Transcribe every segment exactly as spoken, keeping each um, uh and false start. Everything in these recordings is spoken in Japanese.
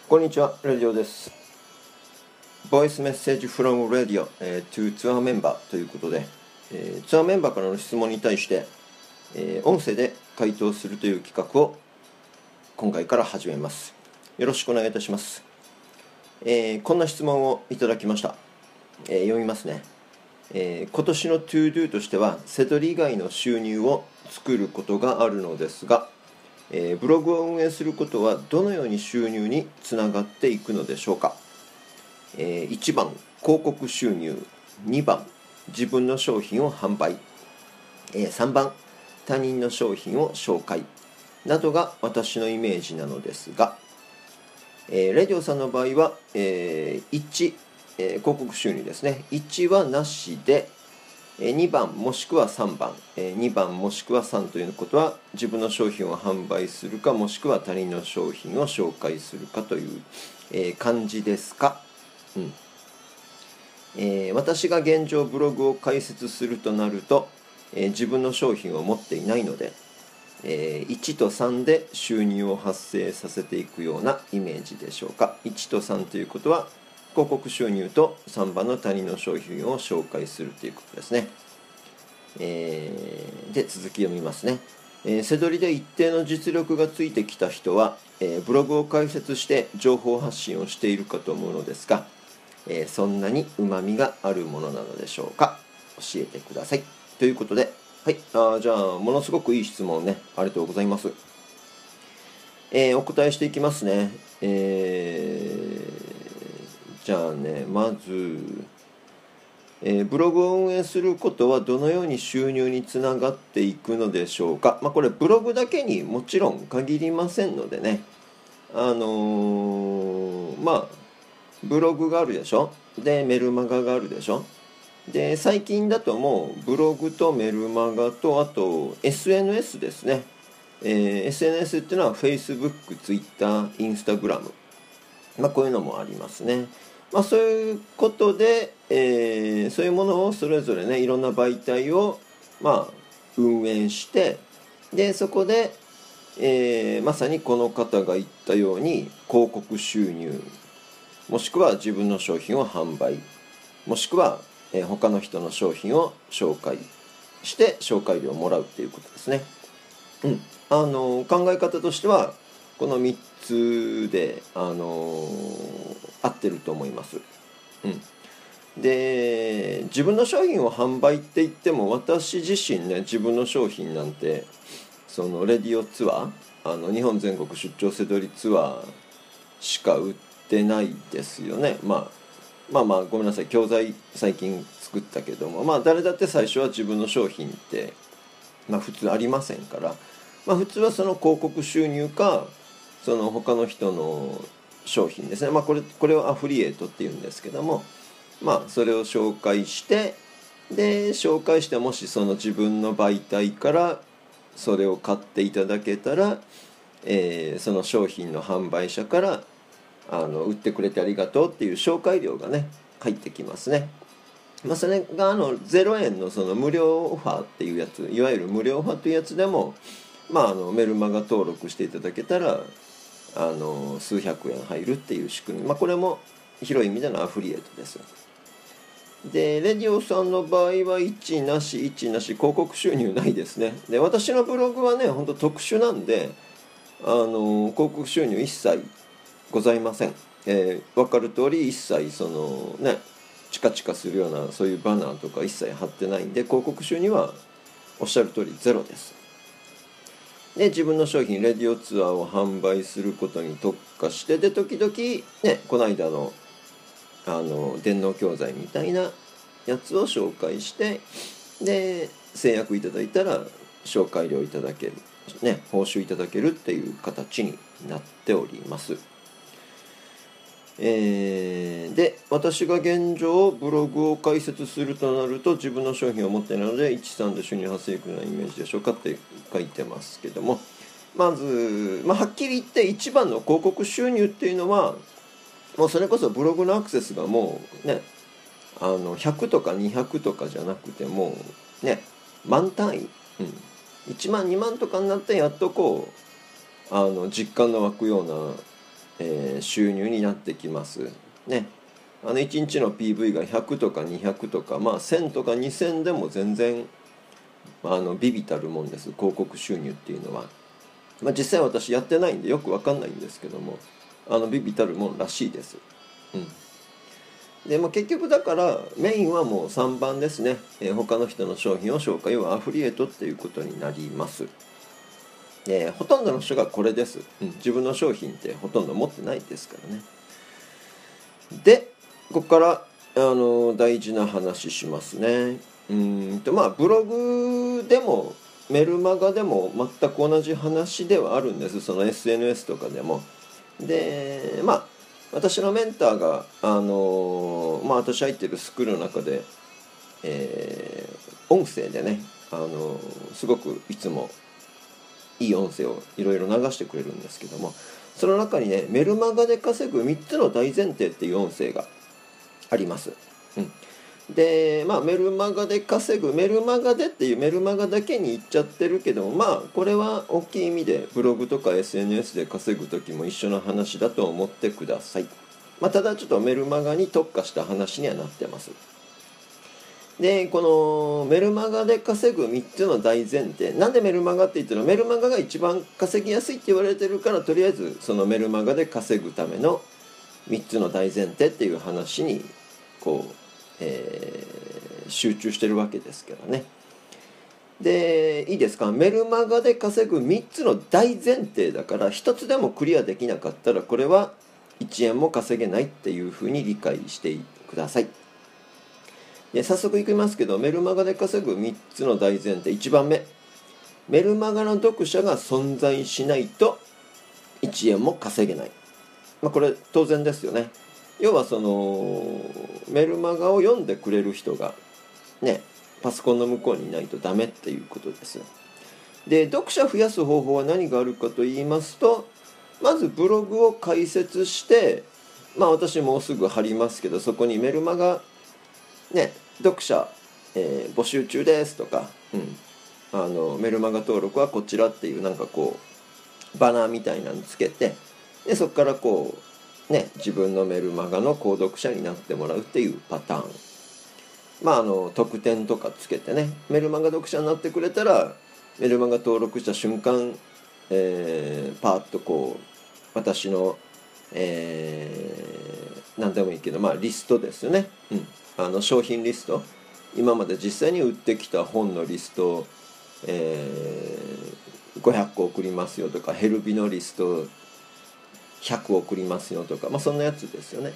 こんにちは、ラジオです。ボイスメッセージ from radio、えー、to ツアーメンバーということで、えー、ツアーメンバーからの質問に対して、えー、音声で回答するという企画を今回から始めます。よろしくお願いいたします。えー、こんな質問をいただきました。えー、読みますね。えー、今年の To Do としては、セドリ以外の収入を作ることがあるのですが、えー、ブログを運営することはどのように収入につながっていくのでしょうか。えー、いちばん広告収入、にばん自分の商品を販売、えー、さんばん他人の商品を紹介などが私のイメージなのですが、えー、レディオさんの場合は、えー、いち、えー、広告収入ですね。いちはなしで、にばんもしくはさんばん、にばんもしくはさんということは自分の商品を販売するかもしくは他人の商品を紹介するかという感じですか。うんえー、私が現状ブログを開設するとなると、えー、自分の商品を持っていないので、えー、いちとさんで収入を発生させていくようなイメージでしょうか。いちとさんということは広告収入とさんばんの他人の商品を紹介するということですね。えー、で続き読みますね。えー、セドリで一定の実力がついてきた人は、えー、ブログを開設して情報発信をしているかと思うのですが、えー、そんなにうまみがあるものなのでしょうか。教えてください。ということで、はい、あじゃあものすごくいい質問ね、ありがとうございます。えー、お答えしていきますね。えー、じゃあね、まず、えー、ブログを運営することはどのように収入につながっていくのでしょうか。まあ、これブログだけにもちろん限りませんのでね、あのー、まあブログがあるでしょ。でメルマガがあるでしょ。で最近だともうブログとメルマガとあと エスエヌエス ですね。えー、エスエヌエス っていうのは Facebook、Twitter、Instagram、まあ、こういうのもありますね。まあ、そういうことで、えー、そういうものをそれぞれねいろんな媒体を、まあ、運営してでそこで、えー、まさにこの方が言ったように広告収入もしくは自分の商品を販売もしくは、えー、他の人の商品を紹介して紹介料をもらうっていうことですね。うん、あの考え方としてはこのみっつで、あのー、合ってると思います。うん、で自分の商品を販売って言っても私自身ね自分の商品なんてそのレディオツアーあの日本全国出張セドリツアーしか売ってないですよね。まあまあまあごめんなさい教材最近作ったけどもまあ誰だって最初は自分の商品ってまあ普通ありませんから、まあ、普通はその広告収入かその他の人の商品ですね。まあこれこれをアフリエイトっていうんですけどもまあそれを紹介してで紹介してもしその自分の媒体からそれを買っていただけたら、えー、その商品の販売者からあの売ってくれてありがとうっていう紹介料がね入ってきますね。まあ、それがあのゼロえんのその無料オファーっていうやついわゆる無料オファーというやつでも、まあ、あのメルマガ登録していただけたらあの数百円入るっていう仕組み、まあ、これも広い意味でのアフリエイトです。でレディオさんの場合はいちなしいちなし広告収入ないですね。で私のブログはねほんと特殊なんであの広告収入一切ございません。えー、分かる通り一切そのねチカチカするようなそういうバナーとか一切貼ってないんで広告収入はおっしゃる通りゼロです。で自分の商品レディオツアーを販売することに特化してで時々ねこの間のあの電脳教材みたいなやつを紹介してで制約いただいたら紹介料いただけるね報酬いただけるっていう形になっております。えー、で私が現状ブログを開設するとなると自分の商品を持っているのでいちさんで収入発生いくようなイメージでしょうかって書いてますけどもまず、まあ、はっきり言って一番の広告収入っていうのはもうそれこそブログのアクセスがもうねあのひゃくとかにひゃくとかじゃなくてもうね万単位、うん、いちまんにまんとかになってやっとこうあの実感の湧くようなえー収入になってきますね。あのいちにちの ピーブイ がひゃくとかにひゃくとか、まあせんとかにせんでも全然あの微々たるもんです、広告収入っていうのは。まあ、実際私やってないんでよくわかんないんですけども、あの微々たるもんらしいです。うんでも結局だからメインはもうさんばんですね、えー他の人の商品を紹介、要はアフリエイトっていうことになります。えーほとんどの人がこれです、うん、自分の商品ってほとんど持ってないですからね。でここからあの大事な話しますね。うーんとまあブログでもメルマガでも全く同じ話ではあるんです、その エスエヌエス とかでも。でまあ私のメンターがあのまあ私入ってるスクールの中で、えー音声でね、あのすごくいつもいい音声をいろいろ流してくれるんですけども、その中にねメルマガで稼ぐみっつの大前提っていう音声があります。うんでまあメルマガで稼ぐ、メルマガでっていうメルマガだけに言っちゃってるけども、まあこれは大きい意味でブログとか エスエヌエス で稼ぐ時も一緒の話だと思ってください。まあ、ただちょっとメルマガに特化した話にはなってます。でこのメルマガで稼ぐみっつの大前提、なんでメルマガって言ってるの、メルマガが一番稼ぎやすいって言われてるから、とりあえずそのメルマガで稼ぐためのみっつの大前提っていう話にこう、えー集中してるわけですけどね。でいいですか、メルマガで稼ぐみっつの大前提だから、ひとつでもクリアできなかったらこれはいちえんも稼げないっていうふうに理解してください。で早速いきますけど、メルマガで稼ぐみっつの大前提、いちばんめ、メルマガの読者が存在しないといちえんも稼げない。まあ、これ当然ですよね。要はそのメルマガを読んでくれる人がねパソコンの向こうにいないとダメっていうことです。で読者増やす方法は何があるかと言いますと、まずブログを開設して、まあ私もうすぐ貼りますけど、そこにメルマガね読者、えー募集中ですとか、うん、あのメルマガ登録はこちらっていうなんかこうバナーみたいなのつけて、でそこからこうね自分のメルマガの購読者になってもらうっていうパターン。まああの特典とかつけてね、メルマガ読者になってくれたらメルマガ登録した瞬間、えー、パーッとこう私の、えー、何でもいいけど、まあリストですよね、うん、あの商品リスト、今まで実際に売ってきた本のリストを、えー、ごひゃっこ送りますよとか、ヘルビのリストひゃく送りますよとか、まあそんなやつですよね。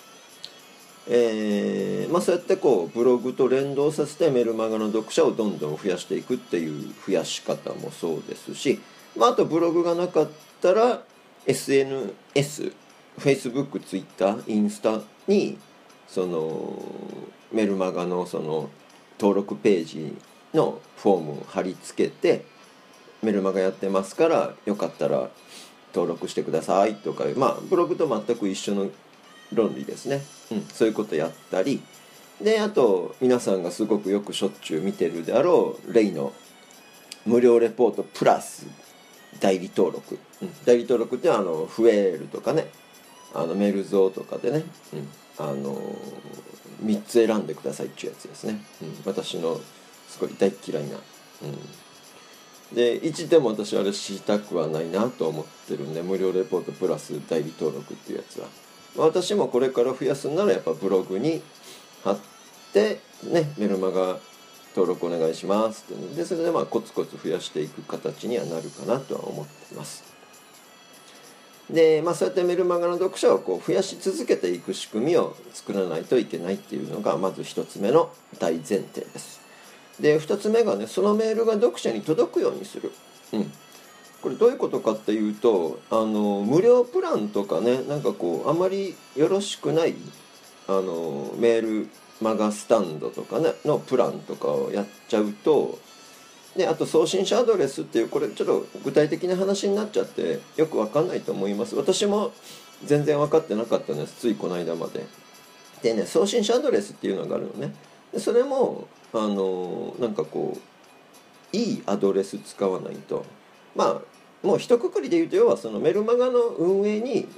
えーまあ、そうやってこうブログと連動させてメルマガの読者をどんどん増やしていくっていう増やし方もそうですし、まあ、あとブログがなかったら エスエヌエス、Facebook、Twitter、インスタにそのメルマガのその登録ページのフォームを貼り付けて、メルマガやってますからよかったら登録してくださいとか、まあブログと全く一緒の論理ですね、うん、そういうことやったりで、あと皆さんがすごくよくしょっちゅう見てるであろうレイの無料レポートプラス代理登録、うん、代理登録ってあのフエールとかね、あのメルゾーとかでね、うん、あのみっつ選んでくださいっていうやつですね、うん、私のすごい大嫌いな、うん、でいちでも私あれしたくはないなと思ってるんで、無料レポートプラス代理登録っていうやつは私もこれから増やすんならやっぱブログに貼ってね、メルマガ登録お願いしますって、ね、でそれでまあコツコツ増やしていく形にはなるかなとは思ってます。でまあそうやってメルマガの読者をこう増やし続けていく仕組みを作らないといけないっていうのがまず一つ目の大前提です。で二つ目がね、そのメールが読者に届くようにする。うんこれどういうことかっていうと、あの無料プランとかね、なんかこうあまりよろしくないあのメールマガスタンドとかねのプランとかをやっちゃうと、であと送信者アドレスっていう、これちょっと具体的な話になっちゃってよく分かんないと思います。私も全然分かってなかったんです、ついこの間まで。でね、送信者アドレスっていうのがあるのね。でそれもあのなんかこういいアドレス使わないと、まあもう一括りで言うと、要はそのメルマガの運営に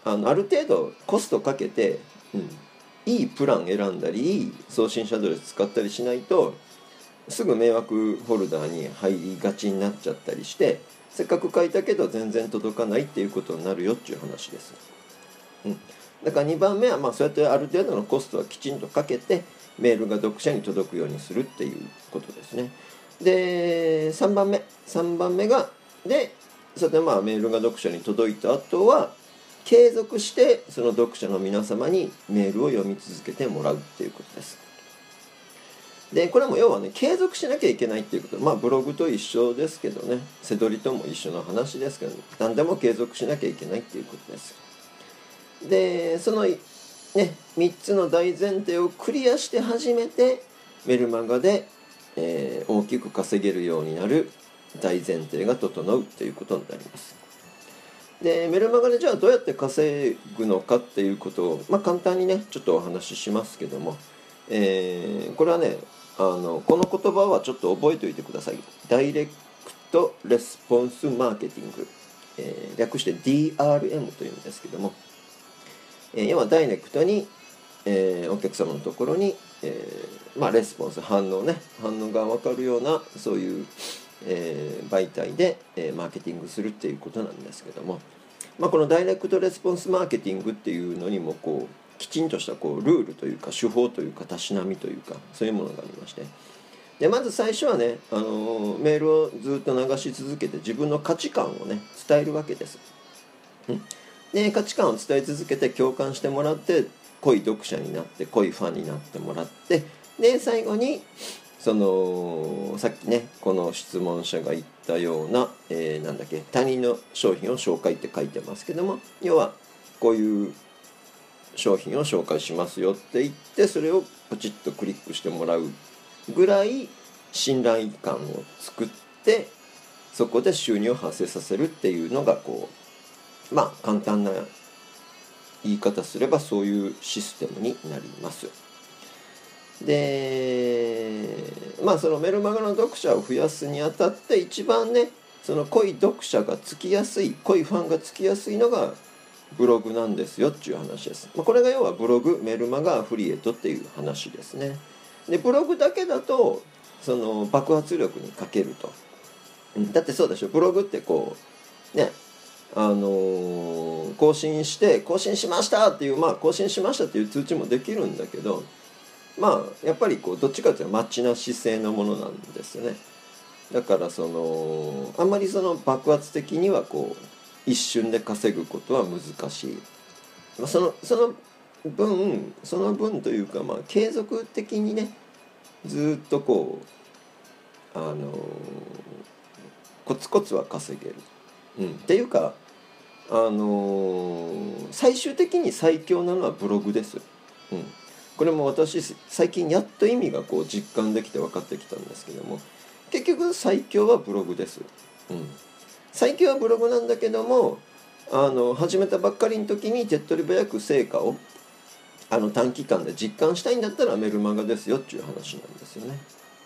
あのある程度コストかけて、うん、いいプラン選んだりいい送信者アドレス使ったりしないとすぐ迷惑フォルダーに入りがちになっちゃったりして、せっかく書いたけど全然届かないっていうことになるよっていう話です。うん、だからにばんめはまあそうやってある程度のコストはきちんとかけてメールが読者に届くようにするっていうことですね。でさんばんめさんばんめがでそれでまあメールが読者に届いた後は継続してその読者の皆様にメールを読み続けてもらうっていうことです。でこれも要はね継続しなきゃいけないっていうこと、まあブログと一緒ですけどね、せどりとも一緒の話ですけど、ね、何でも継続しなきゃいけないっていうことです。でそのねみっつの大前提をクリアして初めてメルマガで、えー、大きく稼げるようになる大前提が整うということになります。でメルマガでじゃあどうやって稼ぐのかっていうことを、まあ、簡単にねちょっとお話ししますけども、えー、これはねあのこの言葉はちょっと覚えておいてください。ダイレクトレスポンスマーケティング、えー、略して ディーアールエム というんですけども、えー、要はダイレクトに、えー、お客様のところに、えーまあ、レスポンス反応ね反応が分かるようなそういう、えー、媒体で、えー、マーケティングするっていうことなんですけども、まあ、このダイレクトレスポンスマーケティングっていうのにもこうきちんとしたこうルールというか手法というかたしなみというかそういうものがありまして、でまず最初はね、あのメールをずっと流し続けて自分の価値観をね伝えるわけです。うん、で価値観を伝え続けて共感してもらって濃い読者になって濃いファンになってもらって、で最後にそのさっきねこの質問者が言ったような、えー、なんだっけ他人の商品を紹介って書いてますけども、要はこういう商品を紹介しますよって言ってそれをポチッとクリックしてもらうぐらい信頼感を作ってそこで収入を発生させるっていうのがこうまあ簡単な言い方すればそういうシステムになります。でまあそのメルマガの読者を増やすにあたって一番ねその濃い読者がつきやすい濃いファンがつきやすいのがブログなんですよっていう話です。まあ、これが要はブログメルマガアフリエイトっていう話ですね。でブログだけだとその爆発力に欠けると、うん、だってそうでしょ、ブログってこうねあのー、更新して更新しましたっていうまあ更新しましたっていう通知もできるんだけど、まあやっぱりこうどっちかというと待ちな姿勢のものなんですよね。だからそのあんまりその爆発的にはこう一瞬で稼ぐことは難しい。まあ、そのその分その分というかまあ継続的にねずっとこうあのー、コツコツは稼げる、うん、っていうかあのー、最終的に最強なのはブログです、うん、これも私最近やっと意味がこう実感できて分かってきたんですけども、結局最強はブログです、うん、最強はブログなんだけどもあの始めたばっかりの時に手っ取り早く成果をあの短期間で実感したいんだったらメルマガですよっていう話なんですよね。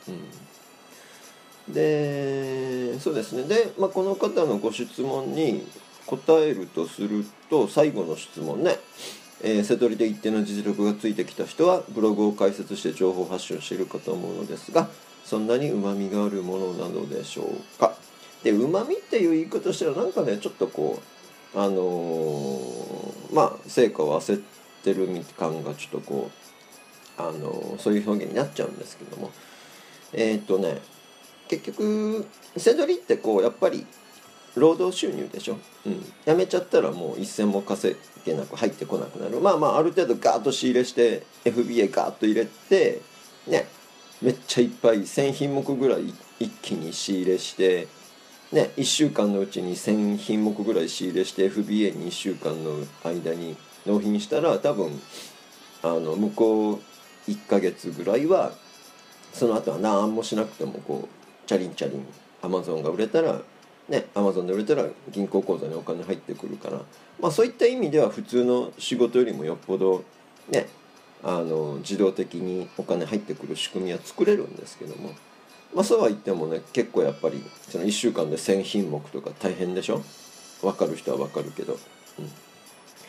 うん、でそうですねで、まあ、この方のご質問に答えるとすると最後の質問ね、えー、せどりで一定の実力がついてきた人はブログを開設して情報発信をしているかと思うのですが、そんなにうまみがあるものなのでしょうか。でうまみっていう言い方したらなんかねちょっとこうあのー、まあ成果を焦ってる感がちょっとこう、あのー、そういう表現になっちゃうんですけども、えー、っとね結局せどりってこうやっぱり労働収入でしょ、うん、辞めちゃったらもう一銭も稼げなく入ってこなくなる。まあまあある程度ガーッと仕入れして エフビーエー ガーッと入れてねめっちゃいっぱいせん品目ぐらい一気に仕入れしてね、いっしゅうかんのうちにせん品目ぐらい仕入れして エフビーエー にいっしゅうかんの間に納品したら多分あの向こういっかげつぐらいはその後は何もしなくてもこうチャリンチャリンアマゾンが売れたらねアマゾンで売れたら銀行口座にお金入ってくるから、まあ、そういった意味では普通の仕事よりもよっぽどねあの自動的にお金入ってくる仕組みは作れるんですけども、まあそうは言ってもね結構やっぱりそのいっしゅうかんでせん品目とか大変でしょ。分かる人は分かるけど、うん、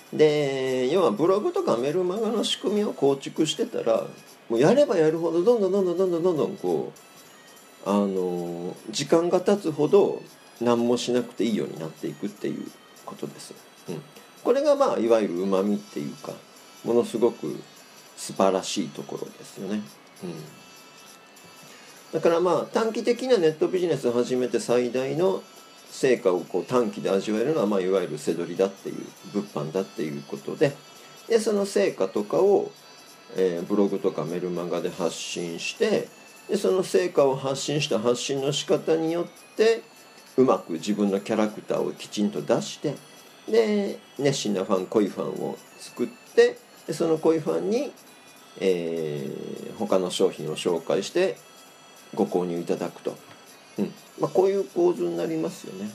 で要はブログとかメルマガの仕組みを構築してたら、もうやればやるほどどんどんどんどんどんどんどんどんこうあの時間が経つほど何もしなくていいようになっていくっていうことです。うん、これがまあいわゆるうまみっていうか、ものすごく素晴らしいところですよね。うん、だからまあ短期的なネットビジネスを始めて最大の成果をこう短期で味わえるのは、まあ、いわゆる背取りだっていう物販だっていうことで、でその成果とかを、えー、ブログとかメルマガで発信して、でその成果を発信した発信の仕方によってうまく自分のキャラクターをきちんと出して、で熱心なファン濃いファンを作って、でその濃いファンに、えー、他の商品を紹介してご購入いただくと。うんまあ、こういう構図になりますよね。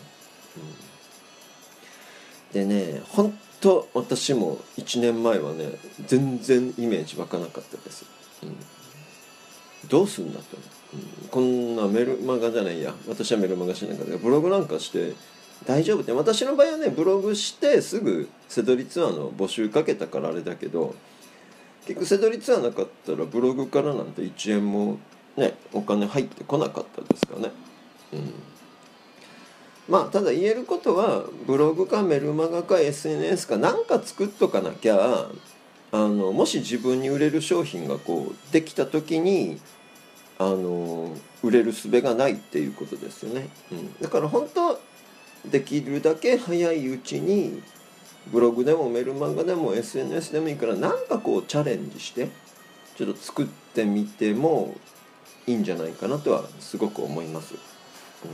うん、でね、本当私もいちねんまえはね全然イメージ湧かなかったです。うん、どうすんだと、うん、こんなメルマガじゃないや、私はメルマガしなかったけどブログなんかして大丈夫って。私の場合はねブログしてすぐ背取りツアーの募集かけたからあれだけど、結局背取りツアーなかったらブログからなんていちえんもねお金入ってこなかったですからね。うん、まあただ言えることは、ブログかメルマガか エスエヌエス か何か作っとかなきゃ、あのもし自分に売れる商品がこうできた時にあの売れる術がないっていうことですよね。うん、だから本当できるだけ早いうちにブログでもメルマガでも エスエヌエス でもいいから何かこうチャレンジしてちょっと作ってみてもいいんじゃないかなとはすごく思います。うん、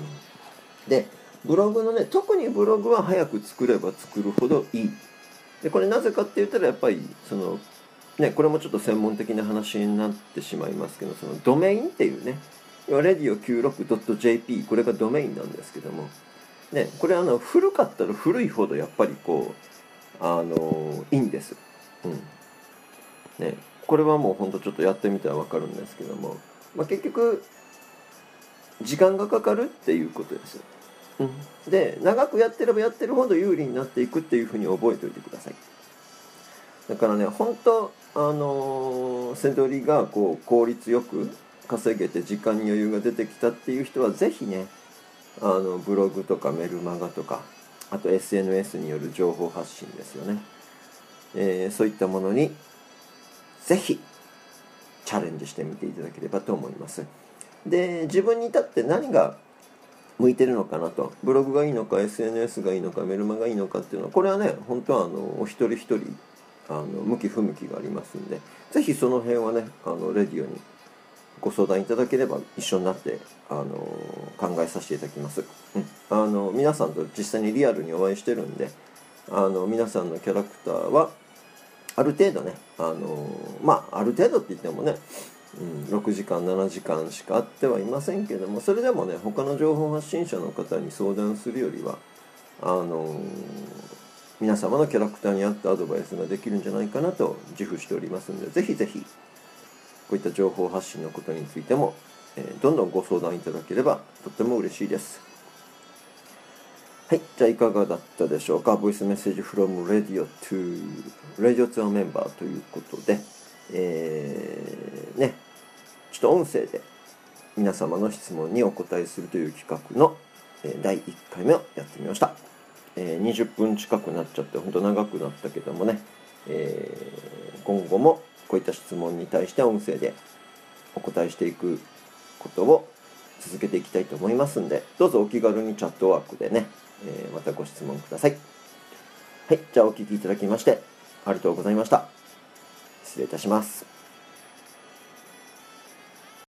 でブログのね、特にブログは早く作れば作るほどいい。でこれなぜかって言ったらやっぱりそのね、これもちょっと専門的な話になってしまいますけど、そのドメインっていうね、レディオ きゅうじゅうろくドットジェーピー これがドメインなんですけども、ね、これあの古かったら古いほどやっぱりこうあのいいんです。うんね、これはもうほんとちょっとやってみたら分かるんですけども、まあ、結局時間がかかるっていうことです。うん、で長くやってればやってるほど有利になっていくっていうふうに覚えておいてください。だからね、本当あのー、背取りがこう効率よく稼げて時間に余裕が出てきたっていう人はぜひね、あのブログとかメルマガとか、あと エスエヌエス による情報発信ですよね、えー、そういったものにぜひチャレンジしてみていただければと思います。で自分に至って何が向いてるのかなと、ブログがいいのか エスエヌエス がいいのかメルマガがいいのかっていうのは、これはね本当はあのお一人一人あの向き不向きがありますんで、ぜひその辺はねあのレディオにご相談いただければ一緒になってあの考えさせていただきます。うん、あの皆さんと実際にリアルにお会いしてるんで、あの皆さんのキャラクターはある程度ね、あのまあある程度って言ってもね、うん、ろくじかんななじかんしか会ってはいませんけども、それでもね他の情報発信者の方に相談するよりはあの皆様のキャラクターに合ったアドバイスができるんじゃないかなと自負しておりますので、ぜひぜひこういった情報発信のことについても、えー、どんどんご相談いただければとっても嬉しいです。はい、じゃあいかがだったでしょうか。ボイスメッセージ from radio to radio to a member ということで、えー、ね、ちょっと音声で皆様の質問にお答えするという企画の、えー、だいいっかいめをやってみました。えー、にじゅっぷん近くなっちゃって本当長くなったけどもね、えー、今後もこういった質問に対して音声でお答えしていくことを続けていきたいと思いますんで、どうぞお気軽にチャットワークでね、えー、またご質問ください。はい、じゃあお聞きいただきましてありがとうございました。失礼いたします。